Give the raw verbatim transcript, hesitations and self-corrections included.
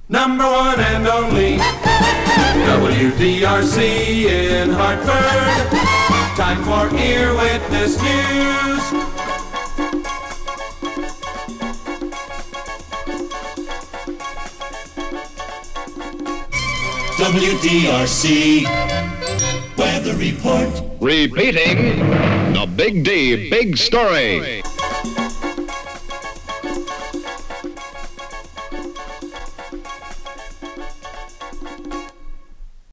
Number one and only W D R C in Hartford. Time for Ear Witness News. W D R C Weather Report. Repeating the Big D Big Story.